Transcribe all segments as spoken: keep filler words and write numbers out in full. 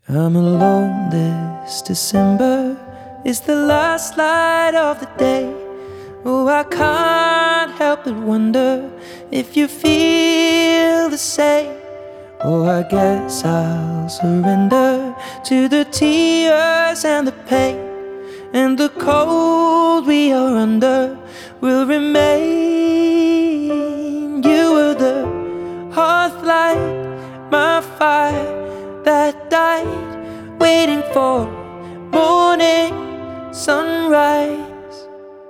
I'm alone this December. It's the last light of the day. Oh, I can't help but wonder if you feel the same. Oh, I guess I'll surrender to the tears and the pain, and the cold we are under will remain. You were the hearth light, my fire that died, waiting for morning sunrise.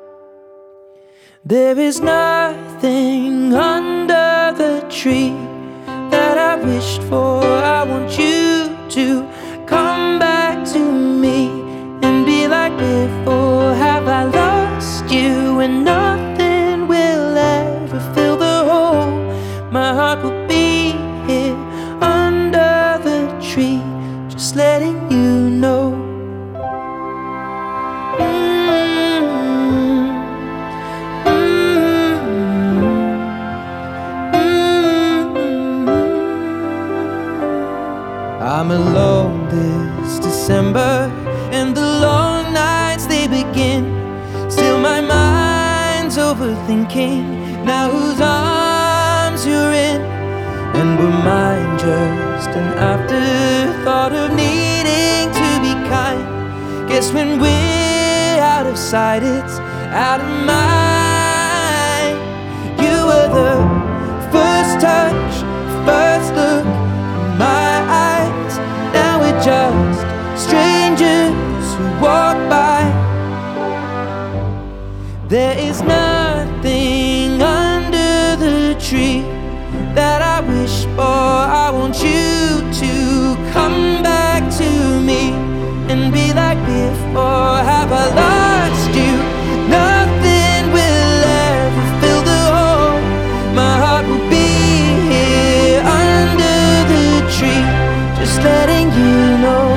There is nothing under the tree that I wished for. I want you to come back to me and be like before. Have I lost you and nothing will ever fill the hole? My heart will be here under the tree, just letting you know. Mm-hmm. Mm-hmm. I'm alone this December, and the long nights they begin. Still my mind's overthinking now whose arms you're in. And were mine just an afterthought of needing to be kind? Guess when we're out of sight, it's out of mind. You were the first touch, first look in my eyes. Now we're just strangers who walk by. There is nothing under the tree that I wish for. I want you to come back to me and be like before. Have I lost you? Nothing will ever fill the hole. My heart will be here under the tree, just letting you know.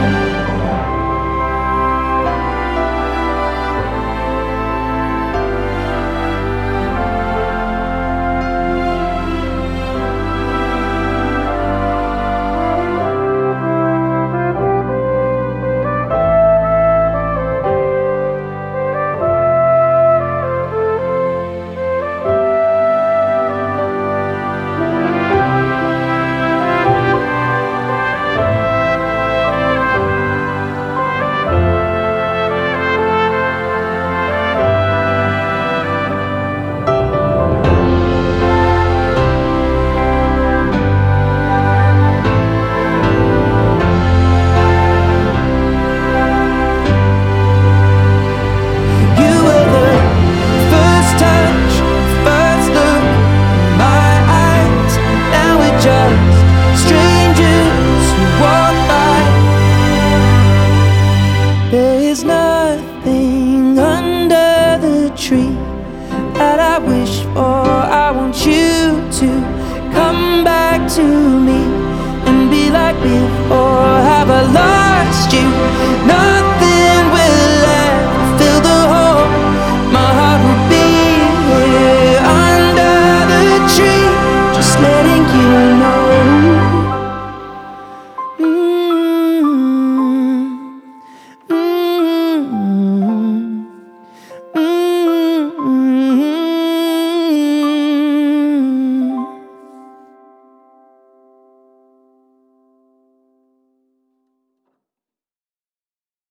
There is nothing under the tree that I wish for. I want you to come back to me and be like before. Have a love